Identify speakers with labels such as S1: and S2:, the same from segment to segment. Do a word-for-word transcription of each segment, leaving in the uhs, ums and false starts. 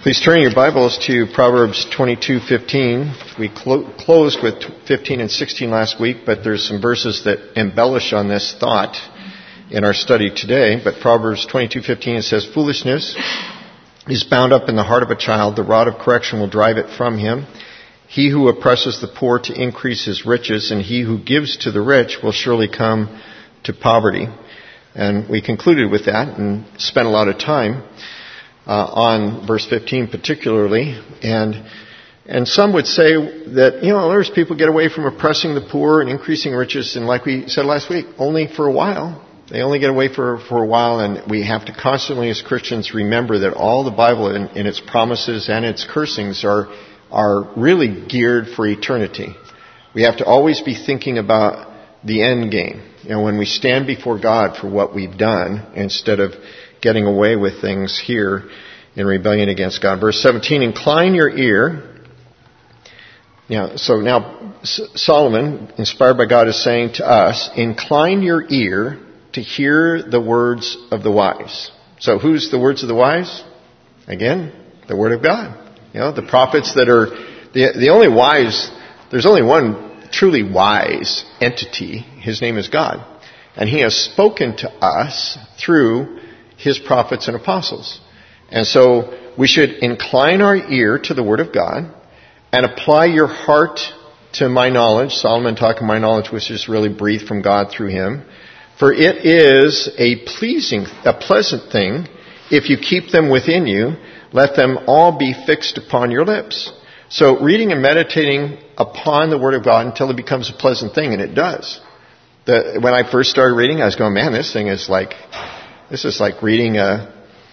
S1: Please turn your Bibles to Proverbs twenty-two fifteen. We clo- closed with fifteen and sixteen last week, but there's some verses that embellish on this thought in our study today. But Proverbs twenty-two fifteen, it says, "Foolishness is bound up in the heart of a child. The rod of correction will drive it from him. He who oppresses the poor to increase his riches, and he who gives to the rich will surely come to poverty." And we concluded with that and spent a lot of time Uh, on verse fifteen particularly, and and some would say that, you know, there's people get away from oppressing the poor and increasing riches, and like we said last week, only for a while. They only get away for, for a while, and we have to constantly as Christians remember that all the Bible in, in its promises and its cursings are are really geared for eternity. We have to always be thinking about the end game, you know, when we stand before God for what we've done, instead of getting away with things here in rebellion against God. Verse seventeen, "Incline your ear." Yeah, so now Solomon, inspired by God, is saying to us, incline your ear to hear the words of the wise. So who's the words of the wise? Again, the Word of God. You know, the prophets that are, the, the only wise, there's only one truly wise entity. His name is God. And He has spoken to us through His prophets and apostles. And so we should incline our ear to the Word of God and apply your heart to my knowledge. Solomon talking my knowledge, which is really breathed from God through him. For it is a pleasing, a pleasant thing if you keep them within you. Let them all be fixed upon your lips. So reading and meditating upon the Word of God until it becomes a pleasant thing, and it does. The, when I first started reading, I was going, man, this thing is like... This is like reading a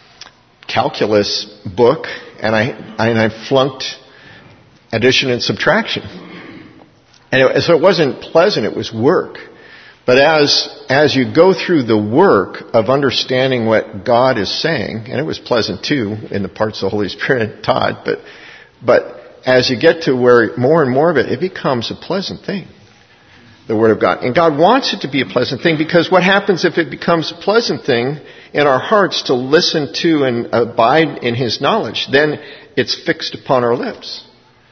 S1: calculus book, and I and I flunked addition and subtraction. And it, so it wasn't pleasant, it was work. But as as you go through the work of understanding what God is saying, and it was pleasant too in the parts the Holy Spirit taught, but but as you get to where more and more of it, it becomes a pleasant thing. The Word of God. And God wants it to be a pleasant thing, because what happens if it becomes a pleasant thing in our hearts to listen to and abide in His knowledge? Then it's fixed upon our lips.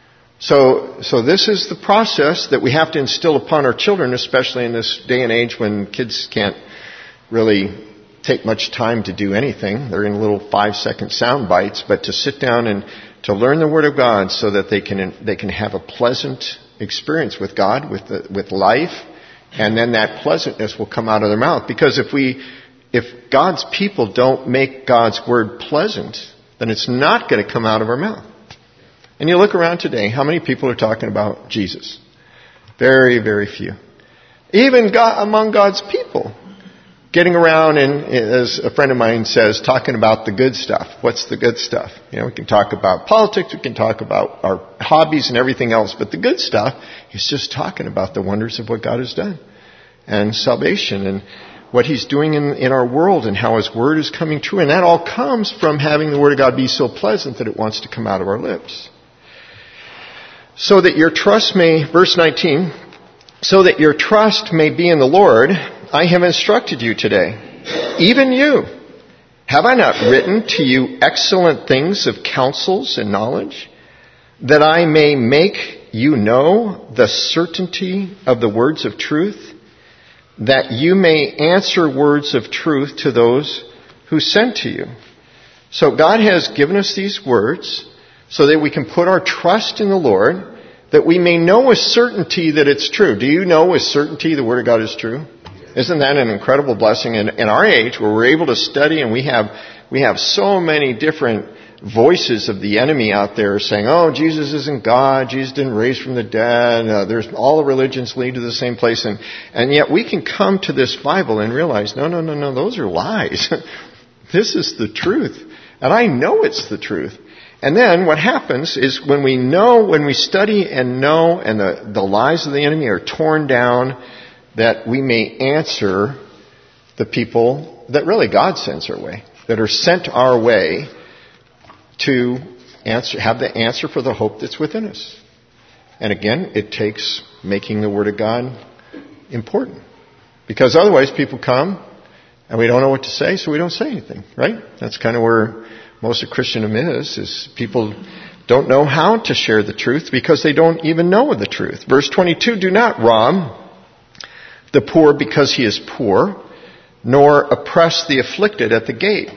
S1: So, so this is the process that we have to instill upon our children, especially in this day and age when kids can't really take much time to do anything. They're in little five-second sound bites, but to sit down and to learn the Word of God so that they can they can have a pleasant experience with God, with the, with life, and then that pleasantness will come out of their mouth. Because if we, if God's people don't make God's Word pleasant, then it's not going to come out of our mouth. And you look around today, how many people are talking about Jesus? Very, very few. Even God, among God's people. Getting around and, as a friend of mine says, talking about the good stuff. What's the good stuff? You know, we can talk about politics, we can talk about our hobbies and everything else, but the good stuff is just talking about the wonders of what God has done. And salvation and what He's doing in, in our world and how His Word is coming true. And that all comes from having the Word of God be so pleasant that it wants to come out of our lips. So that your trust may, verse nineteen, so that your trust may be in the Lord, I have instructed you today, even you. Have I not written to you excellent things of counsels and knowledge, that I may make you know the certainty of the words of truth, that you may answer words of truth to those who sent to you? So God has given us these words so that we can put our trust in the Lord, that we may know with certainty that it's true. Do you know with certainty the Word of God is true? Isn't that an incredible blessing in, in our age where we're able to study, and we have we have so many different voices of the enemy out there saying, oh, Jesus isn't God, Jesus didn't raise from the dead, uh, there's all the religions lead to the same place, and, and yet we can come to this Bible and realize, no, no, no, no, those are lies. This is the truth. And I know it's the truth. And then what happens is when we know, when we study and know, and the, the lies of the enemy are torn down, that we may answer the people that really God sends our way, that are sent our way to answer, have the answer for the hope that's within us. And again, it takes making the Word of God important. Because otherwise people come and we don't know what to say, so we don't say anything, right? That's kind of where most of Christendom is, is people don't know how to share the truth because they don't even know the truth. Verse twenty-two, do not rob the poor because he is poor, nor oppress the afflicted at the gate.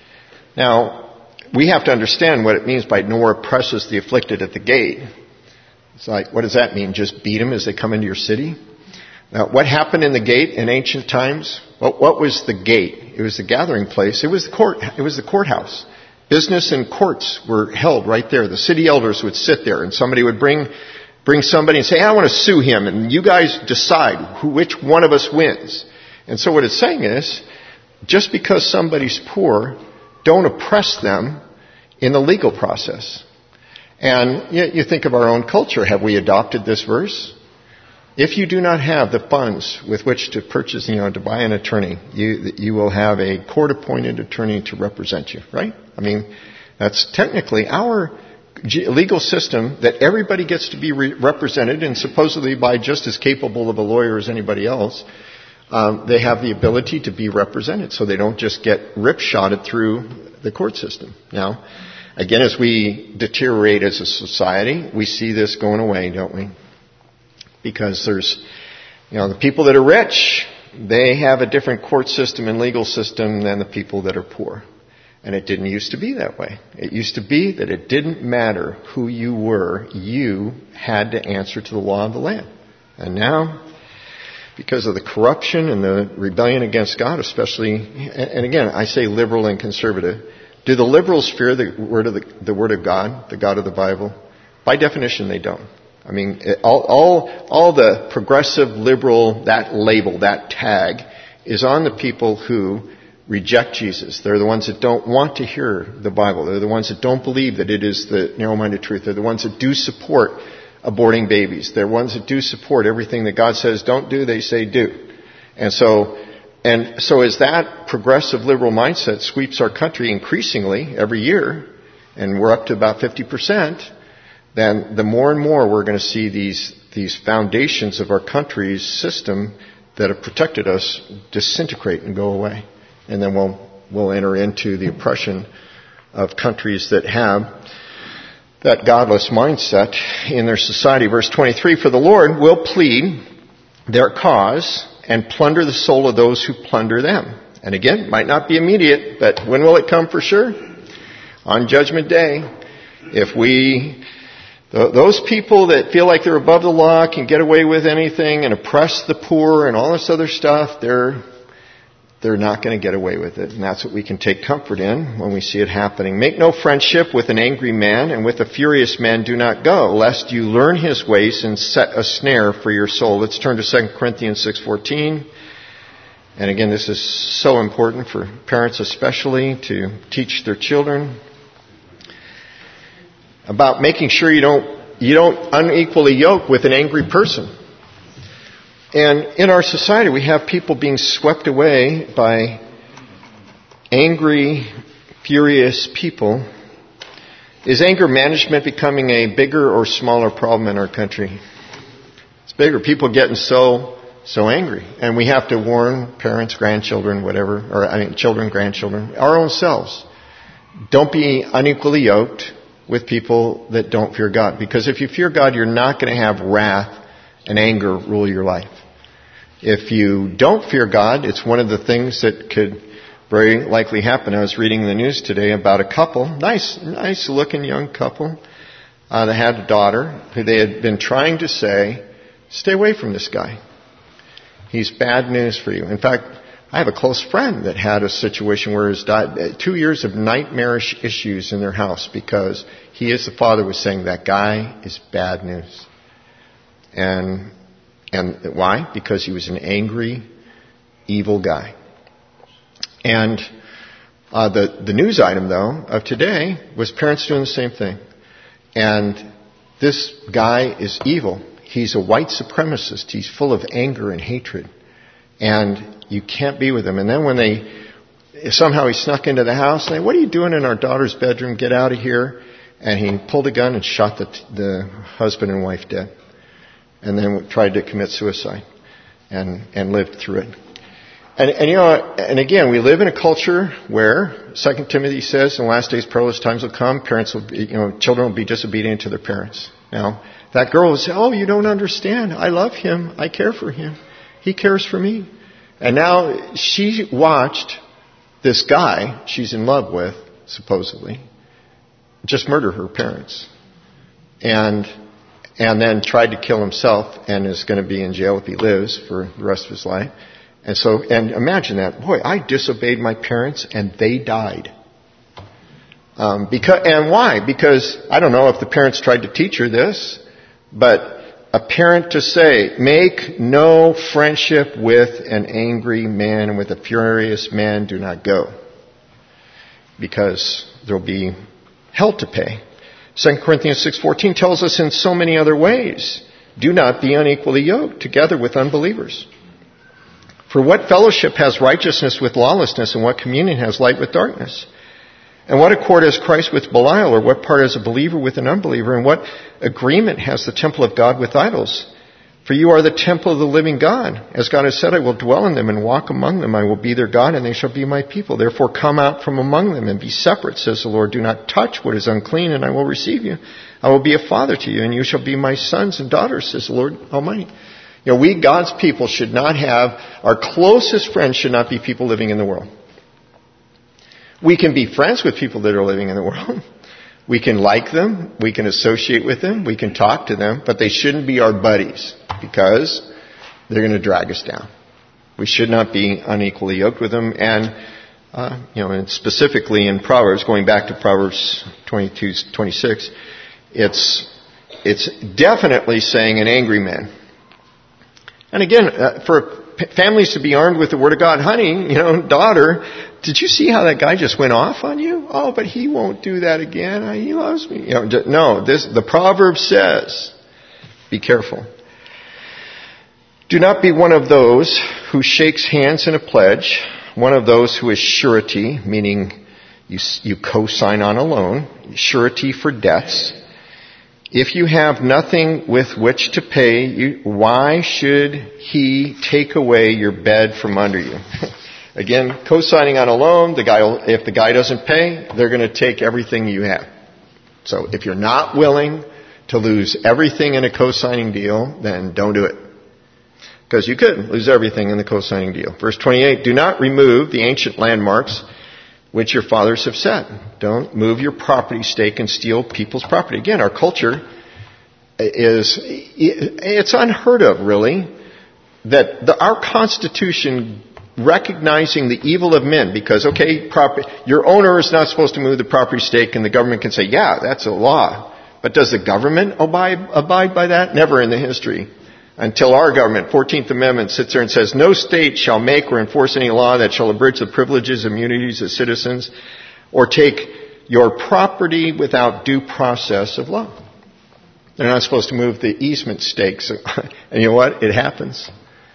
S1: Now, we have to understand what it means by nor oppresses the afflicted at the gate. It's like, what does that mean? Just beat them as they come into your city? Now, what happened in the gate in ancient times? What, what was the gate? It was the gathering place. It was the court. It was the courthouse. Business and courts were held right there. The city elders would sit there, and somebody would bring bring somebody and say, I want to sue him, and you guys decide who, which one of us wins. And so what it's saying is, just because somebody's poor, don't oppress them in the legal process. And you, you think of our own culture. Have we adopted this verse? If you do not have the funds with which to purchase, you know, to buy an attorney, you you will have a court-appointed attorney to represent you, right? I mean, that's technically our legal system that everybody gets to be re- represented, and supposedly by just as capable of a lawyer as anybody else. Um, they have the ability to be represented, so they don't just get rip-shotted through the court system. Now, again, as we deteriorate as a society, we see this going away, don't we? Because there's, you know, the people that are rich, they have a different court system and legal system than the people that are poor. And it didn't used to be that way. It used to be that it didn't matter who you were, you had to answer to the law of the land. And now, because of the corruption and the rebellion against God, especially, and again, I say liberal and conservative, do the liberals fear the word of the, the word of God, the God of the Bible? By definition, they don't. I mean, all, all, all the progressive liberal, that label, that tag, is on the people who reject Jesus. They're the ones that don't want to hear the Bible. They're the ones that don't believe that it is the narrow-minded truth. They're the ones that do support aborting babies. They're ones that do support everything that God says don't do, they say do. And so, and so as that progressive liberal mindset sweeps our country increasingly every year, and we're up to about fifty percent, then the more and more we're going to see these these foundations of our country's system that have protected us disintegrate and go away. And then we'll we'll enter into the oppression of countries that have that godless mindset in their society. Verse twenty-three, for the Lord will plead their cause and plunder the soul of those who plunder them. And again, it might not be immediate, but when will it come for sure? On Judgment Day. If we, those people that feel like they're above the law can get away with anything and oppress the poor and all this other stuff, they're They're not going to get away with it. And that's what we can take comfort in when we see it happening. Make no friendship with an angry man, and with a furious man do not go, lest you learn his ways and set a snare for your soul. Let's turn to Second Corinthians six fourteen. And again, this is so important for parents especially to teach their children about making sure you don't you don't unequally yoke with an angry person. And in our society, we have people being swept away by angry, furious people. Is anger management becoming a bigger or smaller problem in our country? It's bigger. People getting so, so angry. And we have to warn parents, grandchildren, whatever, or I mean children, grandchildren, our own selves. Don't be unequally yoked with people that don't fear God. Because if you fear God, you're not going to have wrath and anger rule your life. If you don't fear God, it's one of the things that could very likely happen. I was reading the news today about a couple, nice, nice looking young couple, uh, that had a daughter who they had been trying to say, stay away from this guy. He's bad news for you. In fact, I have a close friend that had a situation where his died, two years of nightmarish issues in their house because he, as the father, was saying that guy is bad news. And And why? Because he was an angry, evil guy. And uh, the, the news item, though, of today was parents doing the same thing. And this guy is evil. He's a white supremacist. He's full of anger and hatred. And you can't be with him. And then when they, somehow he snuck into the house, and they, what are you doing in our daughter's bedroom? Get out of here. And he pulled a gun and shot the, the husband and wife dead. And then tried to commit suicide and, and lived through it. And, and you know, and again, we live in a culture where Second Timothy says, in the last days, perilous times will come. Parents will be, you know, children will be disobedient to their parents. Now, that girl will say, "Oh, you don't understand. I love him. I care for him. He cares for me." And now she watched this guy she's in love with, supposedly, just murder her parents, and and then tried to kill himself, and is going to be in jail if he lives for the rest of his life. And so, and imagine that. Boy, I disobeyed my parents and they died. Um, because, and why? Because, I don't know if the parents tried to teach her this, but a parent to say, make no friendship with an angry man, and with a furious man do not go. Because there'll be hell to pay. Second Corinthians six fourteen tells us in so many other ways, do not be unequally yoked together with unbelievers. For what fellowship has righteousness with lawlessness, and what communion has light with darkness? And what accord has Christ with Belial, or what part has a believer with an unbeliever? And what agreement has the temple of God with idols? For you are the temple of the living God. As God has said, I will dwell in them and walk among them. I will be their God, and they shall be my people. Therefore come out from among them and be separate, says the Lord. Do not touch what is unclean, and I will receive you. I will be a father to you, and you shall be my sons and daughters, says the Lord Almighty. You know, we, God's people, should not have, our closest friends should not be people living in the world. We can be friends with people that are living in the world. We can like them. We can associate with them. We can talk to them. But they shouldn't be our buddies, because they're going to drag us down. We should not be unequally yoked with them. And, uh, you know, and specifically in Proverbs, going back to Proverbs twenty-two twenty-six, it's, it's definitely saying an angry man. And again, uh, for p- families to be armed with the Word of God, honey, you know, daughter, did you see how that guy just went off on you? Oh, but he won't do that again. He loves me. You know, no, this, the proverb says, be careful. Do not be one of those who shakes hands in a pledge, one of those who is surety, meaning you, you co-sign on a loan, surety for debts. If you have nothing with which to pay, you, why should he take away your bed from under you? Again, co-signing on a loan, the guy will, if the guy doesn't pay, they're going to take everything you have. So if you're not willing to lose everything in a co-signing deal, then don't do it. Because you could lose everything in the co-signing deal. Verse twenty-eight, do not remove the ancient landmarks which your fathers have set. Don't move your property stake and steal people's property. Again, our culture is, it's unheard of, really, that the, our Constitution, recognizing the evil of men, because, okay, property, your owner is not supposed to move the property stake, and the government can say, yeah, that's a law. But does the government abide, abide by that? Never in the history. Until our government, fourteenth Amendment, sits there and says, no state shall make or enforce any law that shall abridge the privileges and immunities of citizens or take your property without due process of law. They're not supposed to move the easement stakes. And you know what? It happens.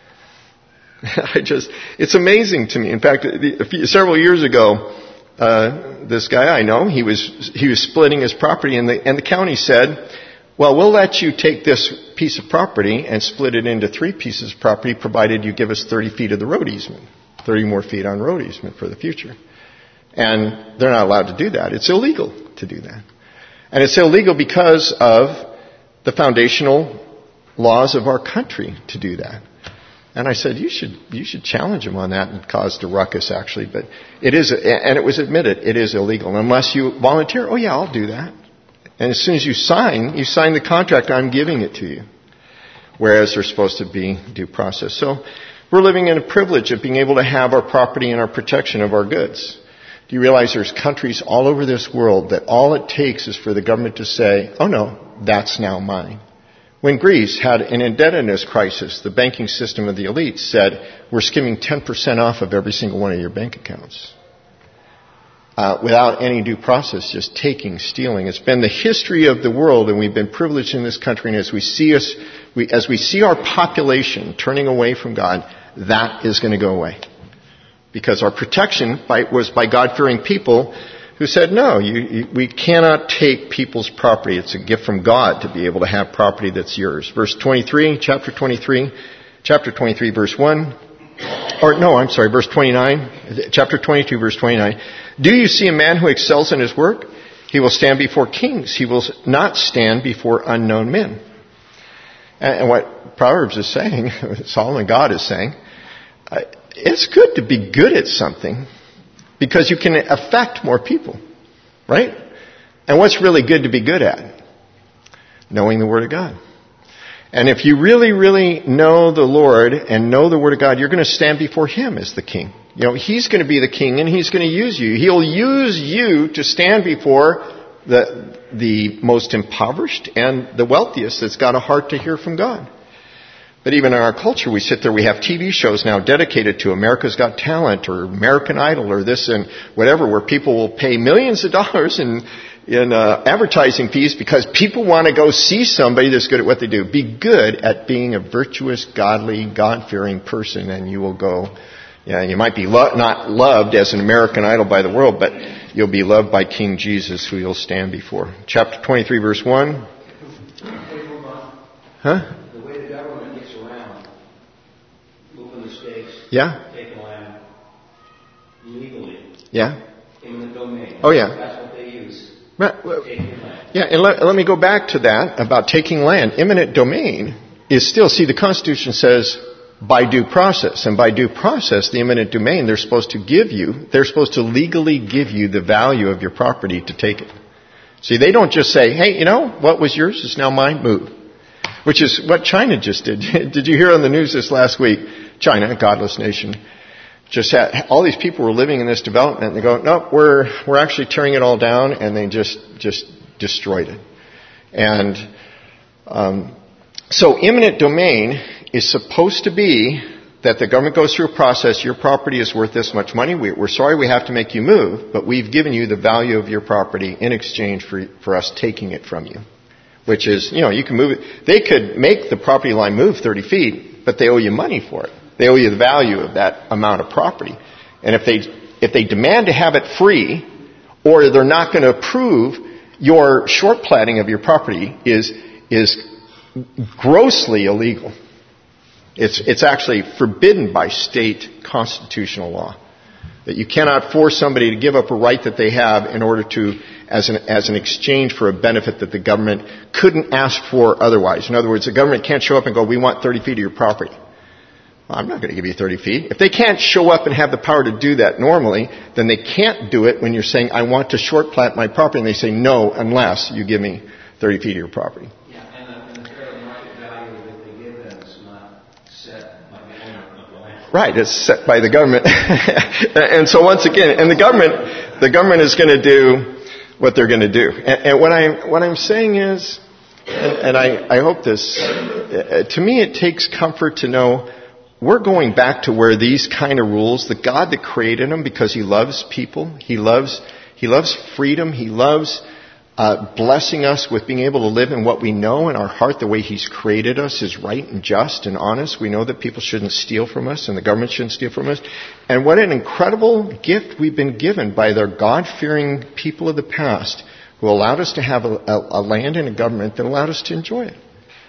S1: I just, it's amazing to me. In fact, a few, several years ago, uh, this guy I know, he was, he was splitting his property, and the, and the county said, well, we'll let you take this piece of property and split it into three pieces of property, provided you give us thirty feet of the road easement, thirty more feet on road easement for the future. And they're not allowed to do that. It's illegal to do that. And it's illegal because of the foundational laws of our country to do that. And I said, you should you should challenge him on that, and caused a ruckus, actually. But it is, and it was admitted, it is illegal unless you volunteer. Oh yeah, I'll do that. And as soon as you sign, you sign the contract, I'm giving it to you. Whereas there's supposed to be due process. So we're living in a privilege of being able to have our property and our protection of our goods. Do you realize there's countries all over this world that all it takes is for the government to say, oh no, that's now mine. When Greece had an indebtedness crisis, the banking system of the elites said, we're skimming ten percent off of every single one of your bank accounts. Uh, without any due process, just taking, stealing. It's been the history of the world, and we've been privileged in this country. And as we see us, we, as we see our population turning away from God, that is going to go away, because our protection by, was by God-fearing people who said, "No, you, you, we cannot take people's property. It's a gift from God to be able to have property that's yours." Verse twenty-three, chapter twenty-three, chapter twenty-three, verse one. or no, I'm sorry, verse twenty-nine, chapter twenty-two, verse twenty-nine. Do you see a man who excels in his work? He will stand before kings. He will not stand before unknown men. And what Proverbs is saying, Solomon God is saying, uh, it's good to be good at something because you can affect more people, right? And what's really good to be good at? Knowing the Word of God. And if you really, really know the Lord and know the Word of God, you're going to stand before Him as the King. You know, He's going to be the King and He's going to use you. He'll use you to stand before the the most impoverished and the wealthiest that's got a heart to hear from God. But even in our culture, we sit there, we have T V shows now dedicated to America's Got Talent or American Idol or this and whatever, where people will pay millions of dollars in in uh, advertising fees because people want to go see somebody that's good at what they do. Be good at being a virtuous, godly, God-fearing person, and you will go. Yeah, you might be lo- not loved as an American Idol by the world, but you'll be loved by King Jesus, who you'll stand before. Chapter twenty-three, verse one. Huh?
S2: The way the government gets around, moving the stakes,
S1: Yeah.
S2: taking land legally,
S1: Yeah.
S2: eminent domain.
S1: Oh, yeah.
S2: That's what they use.
S1: Right. Well,
S2: Taking land.
S1: yeah, and let, let me go back to that about taking land. Eminent domain is still, see, the Constitution says by due process. And by due process, the eminent domain, they're supposed to give you, they're supposed to legally give you the value of your property to take it. See, they don't just say, hey, you know, what was yours is now mine, move. Which is what China just did. Did you hear on the news this last week? China, a godless nation, just had, all these people were living in this development and they go, nope, we're, we're actually tearing it all down, and they just, just destroyed it. And, um, so eminent domain is supposed to be that the government goes through a process, your property is worth this much money, we, we're sorry we have to make you move, but we've given you the value of your property in exchange for, for us taking it from you. Which is, you know, you can move it. They could make the property line move thirty feet, but they owe you money for it. They owe you the value of that amount of property. And if they, if they demand to have it free, or they're not going to approve, your short platting of your property is, is grossly illegal. It's, it's actually forbidden by state constitutional law. That you cannot force somebody to give up a right that they have in order to, as an, as an exchange for a benefit that the government couldn't ask for otherwise. In other words, the government can't show up and go, we want thirty feet of your property. Well, I'm not going to give you thirty feet. If they can't show up and have the power to do that normally, then they can't do it when you're saying, I want to short plat my property, and they say, no, unless you give me thirty feet of your property.
S2: Yeah, and the, and the fair market value that they give them is not set by the owner of the land.
S1: Right, it's set by the government. And so once again, and the government, the government is going to do what they're going to do. And, and what I'm, what I'm saying is, and, and I, I hope this, uh, to me it takes comfort to know we're going back to where these kind of rules, the God that created them because He loves people, He loves, He loves freedom, He loves uh, blessing us with being able to live in what we know in our heart, the way He's created us is right and just and honest. We know that people shouldn't steal from us and the government shouldn't steal from us. And what an incredible gift we've been given by their God-fearing people of the past who allowed us to have a, a, a land and a government that allowed us to enjoy it.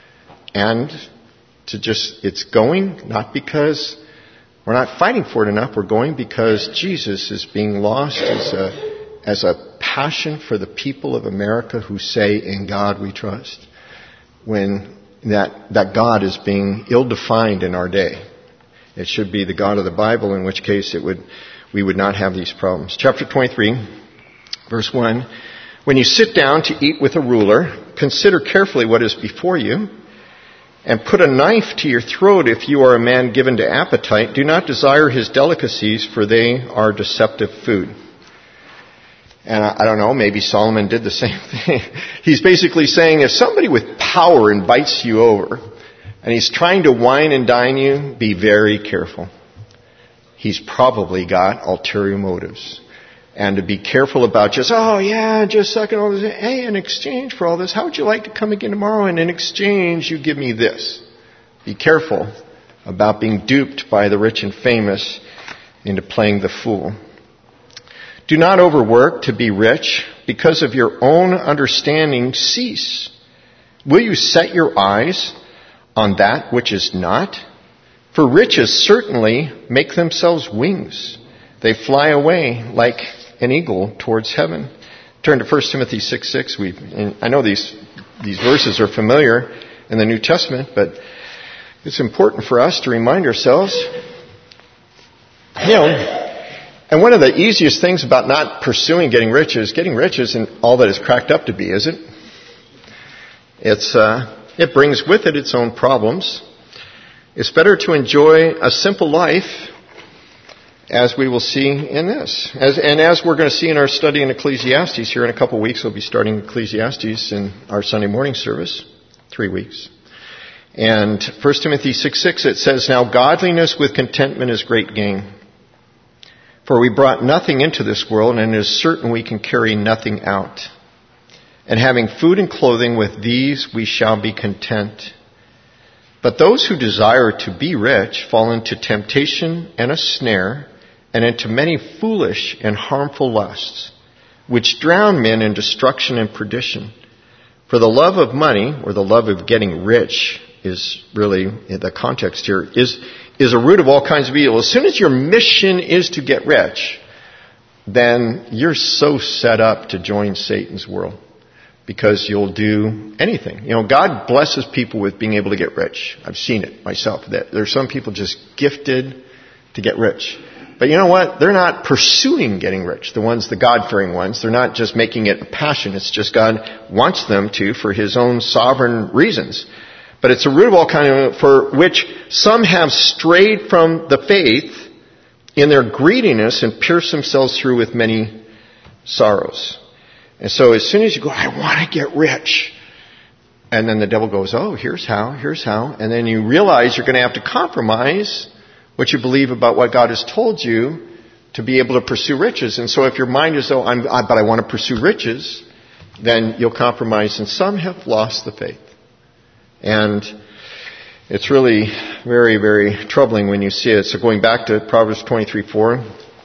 S1: And to just, it's going not because we're not fighting for it enough, we're going because Jesus is being lost as a as a passion for the people of America who say, in God we trust, when that, that God is being ill-defined in our day. It should be the God of the Bible, in which case it would, we would not have these problems. Chapter twenty-three, verse one, when you sit down to eat with a ruler, consider carefully what is before you, and put a knife to your throat if you are a man given to appetite. Do not desire his delicacies, for they are deceptive food. And I, I don't know, maybe Solomon did the same thing. He's basically saying if somebody with power invites you over and he's trying to wine and dine you, be very careful. He's probably got ulterior motives. And to be careful about just, oh yeah, just sucking all this. Hey, in exchange for all this, how would you like to come again tomorrow? And in exchange, you give me this. Be careful about being duped by the rich and famous into playing the fool. Do not overwork to be rich. Because of your own understanding, cease. Will you set your eyes on that which is not? For riches certainly make themselves wings. They fly away like an eagle towards heaven. Turn to First Timothy six six. We, and I know these these verses are familiar in the New Testament, but it's important for us to remind ourselves, you know, and one of the easiest things about not pursuing getting rich is getting rich isn't all that it's cracked up to be, is it? It's uh, it brings with it its own problems. It's better to enjoy a simple life, as we will see in this. As, and as we're going to see in our study in Ecclesiastes here in a couple of weeks, we'll be starting Ecclesiastes in our Sunday morning service, three weeks. And First Timothy six six, it says, Now godliness with contentment is great gain. For we brought nothing into this world, and it is certain we can carry nothing out. And having food and clothing, with these we shall be content. But those who desire to be rich fall into temptation and a snare, and into many foolish and harmful lusts, which drown men in destruction and perdition. For the love of money, or the love of getting rich, is really, the context here, is, is a root of all kinds of evil. As soon as your mission is to get rich, then you're so set up to join Satan's world. Because you'll do anything. You know, God blesses people with being able to get rich. I've seen it myself. That there's some people just gifted to get rich. But you know what? They're not pursuing getting rich. The ones, the God-fearing ones, they're not just making it a passion. It's just God wants them to for His own sovereign reasons. But it's a root of all kind of, for which some have strayed from the faith in their greediness and pierced themselves through with many sorrows. And so as soon as you go, I want to get rich. And then the devil goes, oh, here's how, here's how. And then you realize you're going to have to compromise what you believe about what God has told you to be able to pursue riches. And so if your mind is, oh, I'm, I, but I want to pursue riches, then you'll compromise. And some have lost the faith. And it's really very, very troubling when you see it. So going back to Proverbs twenty-three four.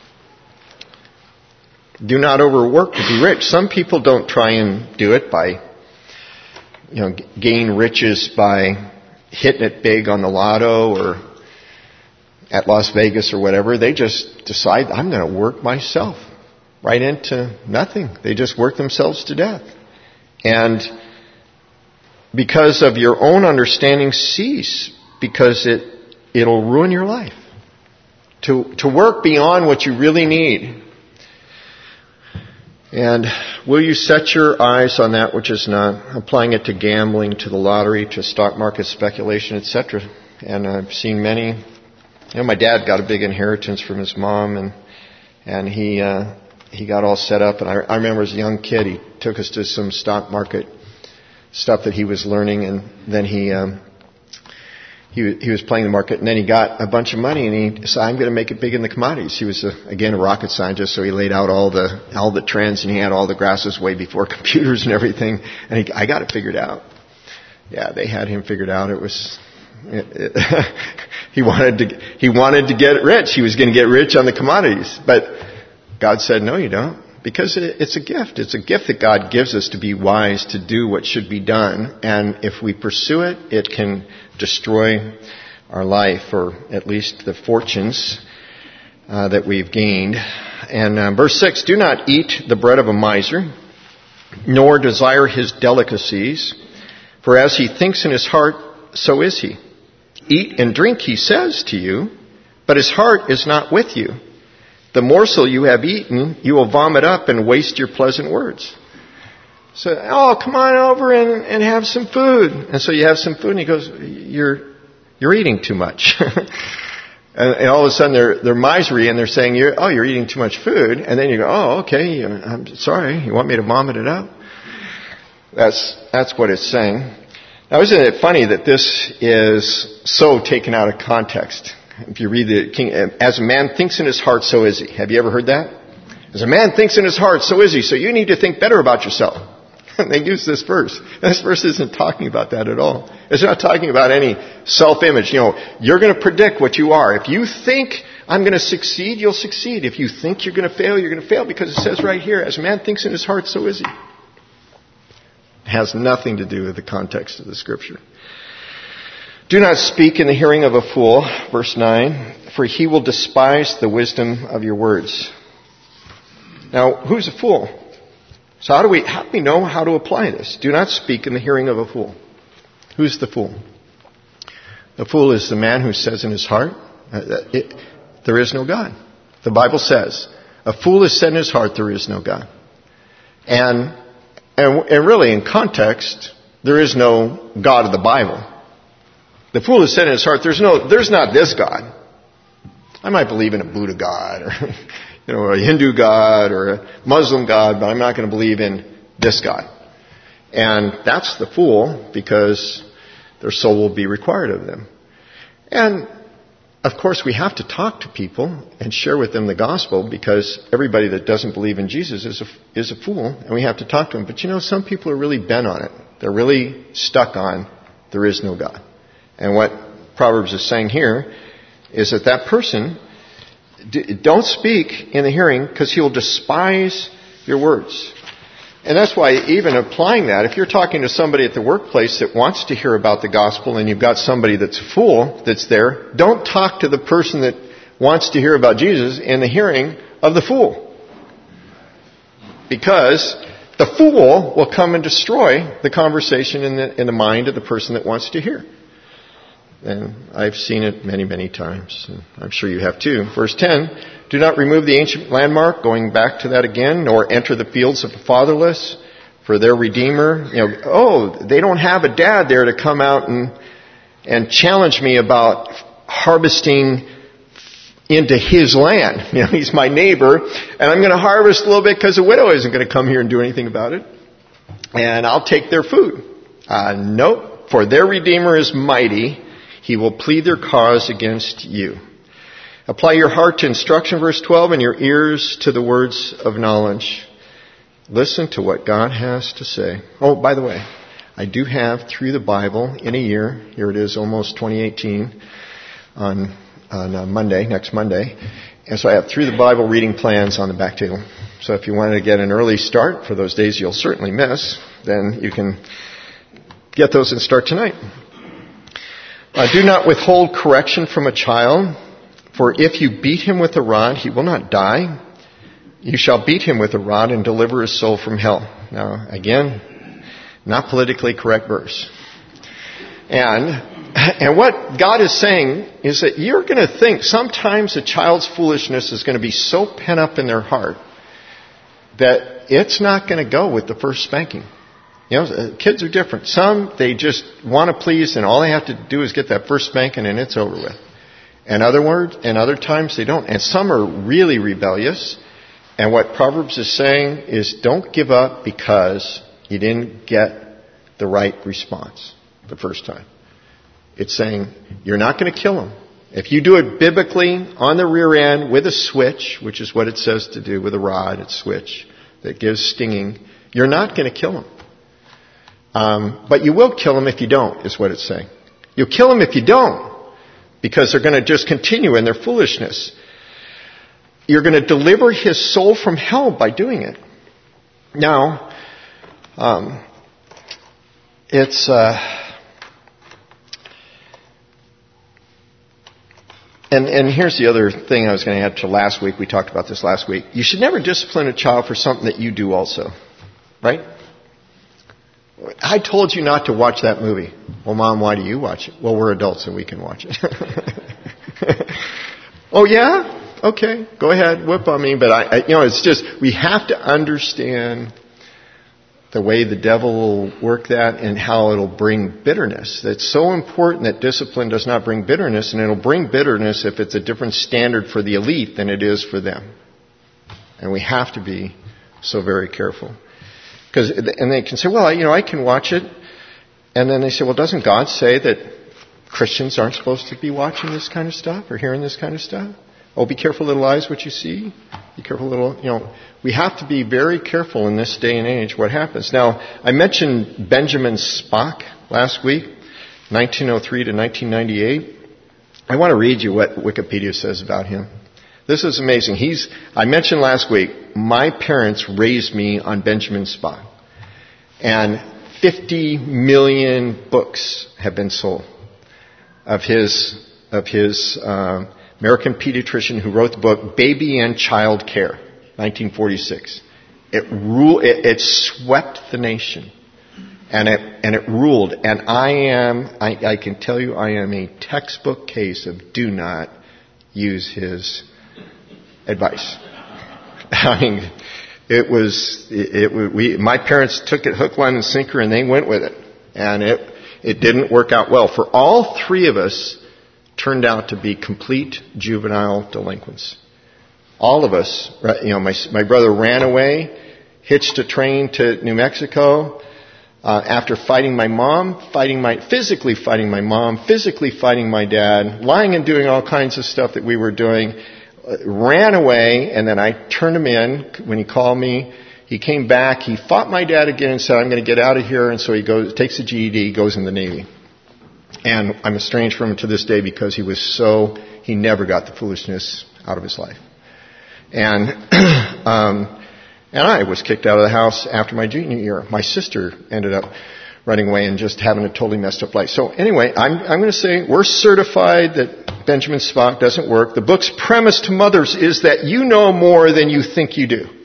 S1: Do not overwork to be rich. Some people don't try and do it by, you know, gain riches by hitting it big on the lotto or at Las Vegas or whatever. They just decide, I'm going to work myself right into nothing. They just work themselves to death. And because of your own understanding, cease, because it, it'll ruin your life. To, to work beyond what you really need. And will you set your eyes on that which is not, applying it to gambling, to the lottery, to stock market speculation, et cetera. And I've seen many. You know, my dad got a big inheritance from his mom, and and he uh, he got all set up. And I, I remember as a young kid, he took us to some stock market stuff that he was learning, and then he um, he he was playing the market, and then he got a bunch of money, and he said, I'm going to make it big in the commodities. He was, a, again, a rocket scientist, so he laid out all the all the trends, and he had all the grasses way before computers and everything, and he, I got it figured out. Yeah, they had him figured out. It was, it, it he wanted to he wanted to get rich. He was going to get rich on the commodities, but God said, no, you don't. Because it, it's a gift. It's a gift that God gives us to be wise, to do what should be done, and if we pursue it, it can destroy our life, or at least the fortunes uh, that we've gained. And uh, verse six, do not eat the bread of a miser, nor desire his delicacies, for as he thinks in his heart, so is he. Eat and drink, he says to you, but his heart is not with you. The morsel you have eaten, you will vomit up and waste your pleasant words. So, oh, come on over and, and have some food. And so you have some food, and he goes, you're you're eating too much. and, and all of a sudden they're they're misery, and they're saying, you're, oh, you're eating too much food. And then you go, oh, okay, I'm sorry, you want me to vomit it up? That's that's what it's saying. Now, isn't it funny that this is so taken out of context? If you read the King, as a man thinks in his heart, so is he. Have you ever heard that? As a man thinks in his heart, so is he. So you need to think better about yourself. They use this verse. This verse isn't talking about that at all. It's not talking about any self-image. You know, you're going to predict what you are. If you think I'm going to succeed, you'll succeed. If you think you're going to fail, you're going to fail, because it says right here, as a man thinks in his heart, so is he. It has nothing to do with the context of the scripture. Do not speak in the hearing of a fool, verse nine, for he will despise the wisdom of your words. Now, who's a fool? So how do we, how do we know how to apply this? Do not speak in the hearing of a fool. Who's the fool? The fool is the man who says in his heart, uh, it, there is no God. The Bible says, a fool has said in his heart, there is no God. And, and, and really, in context, there is no God of the Bible. The fool has said in his heart, there's no, there's not this God. I might believe in a Buddha God, or you know, a Hindu God, or a Muslim God, but I'm not going to believe in this God. And that's the fool, because their soul will be required of them. And, of course, we have to talk to people and share with them the gospel, because everybody that doesn't believe in Jesus is a, is a fool, and we have to talk to them. But, you know, some people are really bent on it. They're really stuck on there is no God. And what Proverbs is saying here is that that person, don't speak in the hearing, because he will despise your words. And that's why, even applying that, if you're talking to somebody at the workplace that wants to hear about the gospel, and you've got somebody that's a fool that's there, don't talk to the person that wants to hear about Jesus in the hearing of the fool. Because the fool will come and destroy the conversation in the, in the mind of the person that wants to hear. And I've seen it many, many times. And I'm sure you have too. Verse ten, do not remove the ancient landmark, going back to that again, nor enter the fields of the fatherless, for their Redeemer. You know, oh, they don't have a dad there to come out and, and challenge me about harvesting into his land. You know, he's my neighbor, and I'm going to harvest a little bit because the widow isn't going to come here and do anything about it. And I'll take their food. Uh, nope, for their Redeemer is mighty. He will plead their cause against you. Apply your heart to instruction, verse twelve, and your ears to the words of knowledge. Listen to what God has to say. Oh, by the way, I do have Through the Bible in a Year. Here it is, almost twenty eighteen, on, on uh, Monday, next Monday. And so I have Through the Bible reading plans on the back table. So if you wanted to get an early start for those days you'll certainly miss, then you can get those and start tonight. Uh, do not withhold correction from a child, for if you beat him with a rod, he will not die. You shall beat him with a rod and deliver his soul from hell. Now, again, not politically correct verse. And, and what God is saying is that you're going to think sometimes a child's foolishness is going to be so pent up in their heart that it's not going to go with the first spanking. You know, kids are different. Some, they just want to please, and all they have to do is get that first spanking, and it's over with. And other words, and other times they don't. And some are really rebellious. And what Proverbs is saying is, don't give up because you didn't get the right response the first time. It's saying, you're not going to kill them. If you do it biblically on the rear end with a switch, which is what it says to do with a rod, it's switch, that gives stinging, you're not going to kill them. Um, but you will kill them if you don't, is what it's saying. You'll kill them if you don't, because they're going to just continue in their foolishness. You're going to deliver his soul from hell by doing it. Now, um, it's uh, and and here's the other thing I was going to add to last week. We talked about this last week. You should never discipline a child for something that you do also, right? I told you not to watch that movie. Well, Mom, why do you watch it? Well, we're adults and we can watch it. Oh, yeah? Okay, go ahead, whip on me. But, I, I, you know, it's just, we have to understand the way the devil will work that and how it'll bring bitterness. It's so important that discipline does not bring bitterness, and it'll bring bitterness if it's a different standard for the elite than it is for them. And we have to be so very careful. Because, and they can say, well, you know, I can watch it. And then they say, well, doesn't God say that Christians aren't supposed to be watching this kind of stuff or hearing this kind of stuff? Oh, be careful, little eyes, what you see. Be careful, little, you know. We have to be very careful in this day and age what happens. Now, I mentioned Benjamin Spock last week, nineteen oh three to nineteen ninety-eight. I want to read you what Wikipedia says about him. This is amazing. He's, I mentioned last week, my parents raised me on Benjamin Spock. And fifty million books have been sold. of his of his uh, American pediatrician who wrote the book Baby and Child Care, nineteen forty-six. It ruled. It, it swept the nation, and it and it ruled. And I am. I, I can tell you, I am a textbook case of do not use his advice. I mean, it was. It, it we. My parents took it hook, line, and sinker, and they went with it, and it it didn't work out well. For all three of us, turned out to be complete juvenile delinquents. All of us, you know, my my brother ran away, hitched a train to New Mexico, uh, after fighting my mom, fighting my, physically fighting my mom, physically fighting my dad, lying and doing all kinds of stuff that we were doing, uh, ran away, and then I turned him in when he called me. He came back, he fought my dad again and said, I'm going to get out of here, and so he goes, takes a G E D, goes in the Navy. And I'm estranged from him to this day because he was so, he never got the foolishness out of his life. And um, and I was kicked out of the house after my junior year. My sister ended up running away and just having a totally messed up life. So anyway, I'm I'm going to say we're certified that Benjamin Spock doesn't work. The book's premise to mothers is that you know more than you think you do.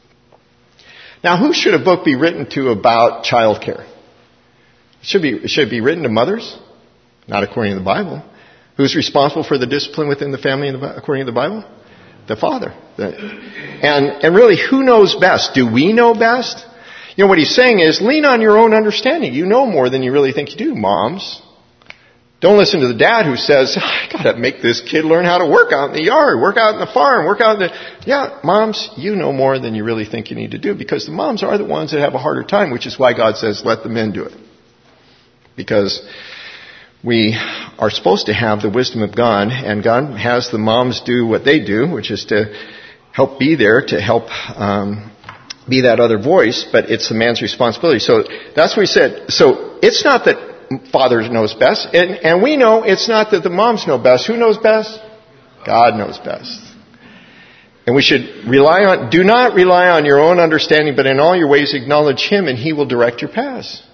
S1: Now, who should a book be written to about child care? It should be, should it be written to mothers? Not according to the Bible. Who's responsible for the discipline within the family according to the Bible? The father. And, and really, who knows best? Do we know best? You know, what he's saying is, lean on your own understanding. You know more than you really think you do, moms. Don't listen to the dad who says, I gotta make this kid learn how to work out in the yard, work out in the farm, work out in the... Yeah, moms, you know more than you really think you need to do, because the moms are the ones that have a harder time, which is why God says, let the men do it. Because we are supposed to have the wisdom of God, and God has the moms do what they do, which is to help be there, to help um, be that other voice, but it's the man's responsibility. So that's what he said. So it's not that father knows best, and, and we know it's not that the moms know best. Who knows best? God knows best. And we should rely on, do not rely on your own understanding, but in all your ways acknowledge Him, and He will direct your paths.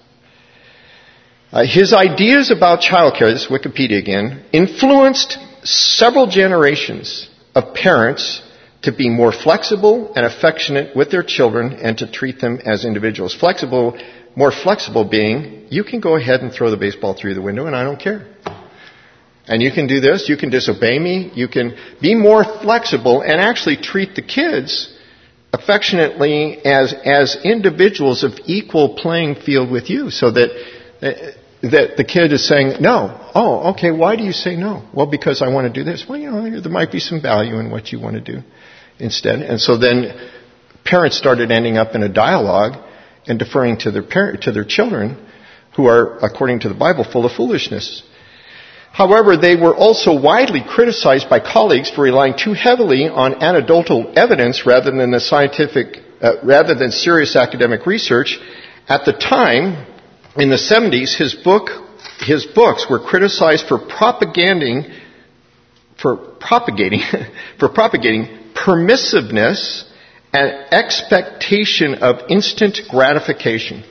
S1: Uh, his ideas about childcare, this is Wikipedia again, influenced several generations of parents to be more flexible and affectionate with their children and to treat them as individuals. Flexible, more flexible being, you can go ahead and throw the baseball through the window and I don't care. And you can do this, you can disobey me, you can be more flexible and actually treat the kids affectionately as, as individuals of equal playing field with you, so that that the kid is saying, no. Oh, okay, why do you say no? Well, because I want to do this. Well, you know, there might be some value in what you want to do instead. And so then parents started ending up in a dialogue and deferring to their parent, to their children, who are, according to the Bible, full of foolishness. However, they were also widely criticized by colleagues for relying too heavily on anecdotal evidence rather than the scientific, uh, rather than serious academic research. At the time, in the seventies, his book, his books were criticized for propagating, for propagating, for propagating permissiveness and expectation of instant gratification.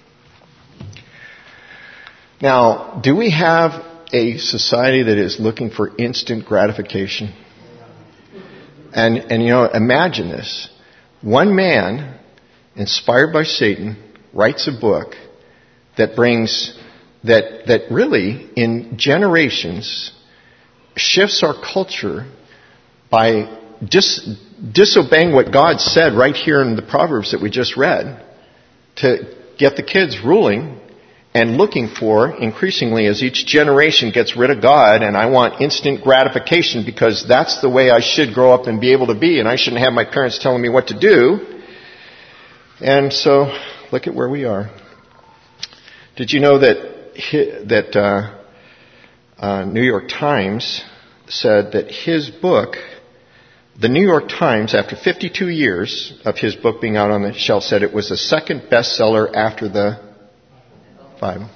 S1: Now, do we have a society that is looking for instant gratification? And, and you know, imagine this. One man, inspired by Satan, writes a book that brings, that, that really, in generations, shifts our culture by dis, disobeying what God said right here in the Proverbs that we just read, to get the kids ruling and looking for, increasingly, as each generation gets rid of God, and I want instant gratification because that's the way I should grow up and be able to be, and I shouldn't have my parents telling me what to do. And so, look at where we are. Did you know that that uh, uh, New York Times said that his book, the New York Times, after fifty-two years of his book being out on the shelf, said it was the second bestseller after the Bible.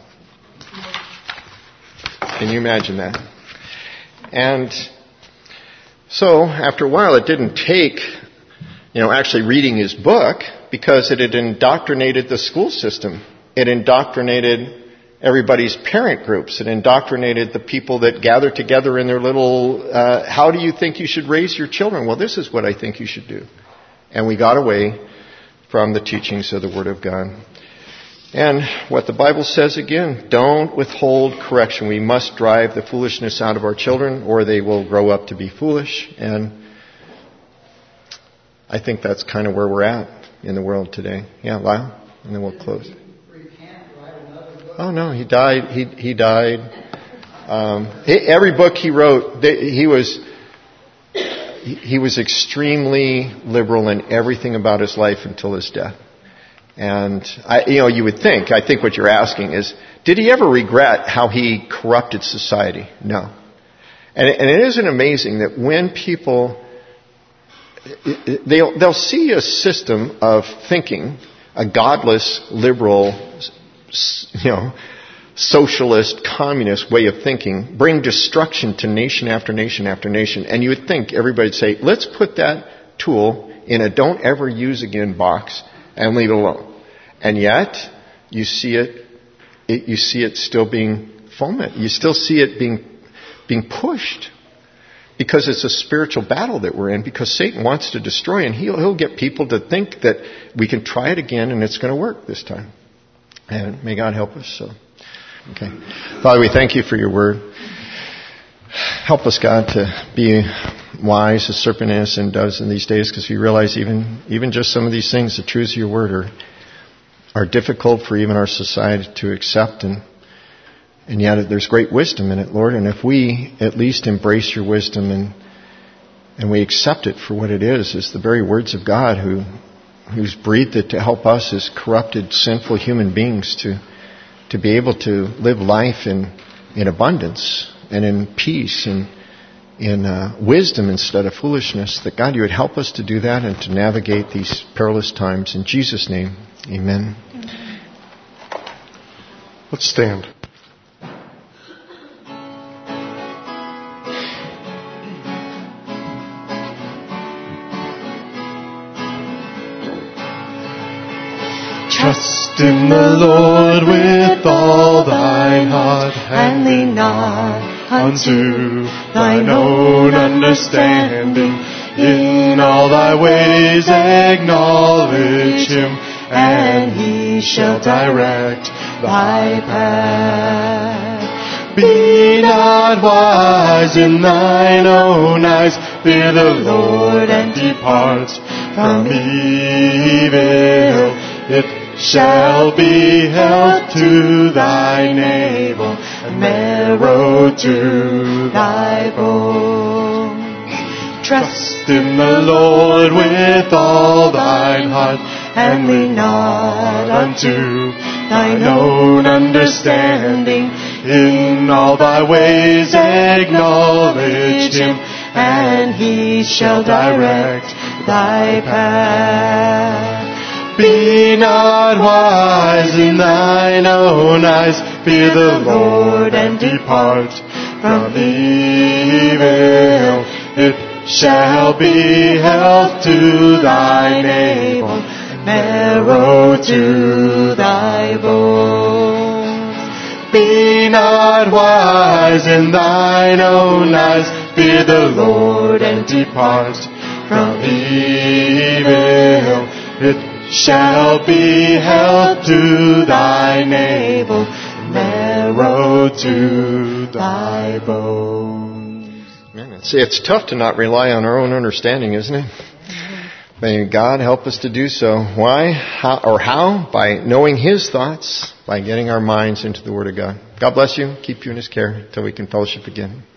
S1: Can you imagine that? And so, after a while, it didn't take, you know, actually reading his book, because it had indoctrinated the school system. It indoctrinated everybody's parent groups and indoctrinated the people that gather together in their little, uh, how do you think you should raise your children? Well, this is what I think you should do. And we got away from the teachings of the Word of God. And what the Bible says again, don't withhold correction. We must drive the foolishness out of our children or they will grow up to be foolish. And I think that's kind of where we're at in the world today. Yeah, Lyle? And then we'll close. Oh no, he died. He he died. Um, he, every book he wrote, they, he was he, he was extremely liberal in everything about his life until his death. And I, you know, you would think. I think what you're asking is, did he ever regret how he corrupted society? No. And, and it isn't amazing that when people they'll they'll see a system of thinking, a godless, liberal, you know, socialist, communist way of thinking, bring destruction to nation after nation after nation. And you would think everybody'd say, let's put that tool in a don't ever use again box and leave it alone. And yet, you see it, it you see it still being fomented. You still see it being being pushed. Because it's a spiritual battle that we're in, because Satan wants to destroy, and he'll, he'll get people to think that we can try it again and it's going to work this time. And may God help us. So, okay. Father, we thank you for your word. Help us, God, to be wise as serpent innocent does in these days, because we realize even even just some of these things, the truths of your word, are are difficult for even our society to accept, and and yet there's great wisdom in it, Lord. And if we at least embrace your wisdom and and we accept it for what it is, is the very words of God who who's breathed it to help us as corrupted, sinful human beings to to be able to live life in in abundance and in peace and in uh, wisdom instead of foolishness. That God, you would help us to do that and to navigate these perilous times. In Jesus' name, amen.
S3: Let's stand. Trust in the Lord with all thine heart, and lean not unto thine own understanding. In all thy ways acknowledge him, and he shall direct thy path. Be not wise in thine own eyes, fear the Lord and depart from evil. It shall be health to thy navel, and marrow to thy bones. Trust in the Lord with all thine heart, and lean not unto thine own understanding. In all thy ways acknowledge him, and he shall direct thy path. Be not wise in thine own eyes, fear the Lord and depart from evil. It shall be health to thy navel, marrow to thy bones. Be not wise in thine own eyes, fear the Lord and depart from evil. It shall be health to thy navel, marrow to thy bones.
S1: Man, it's, it's tough to not rely on our own understanding, isn't it? May God help us to do so. Why? How, or how? By knowing his thoughts, by getting our minds into the Word of God. God bless you. Keep you in his care until we can fellowship again.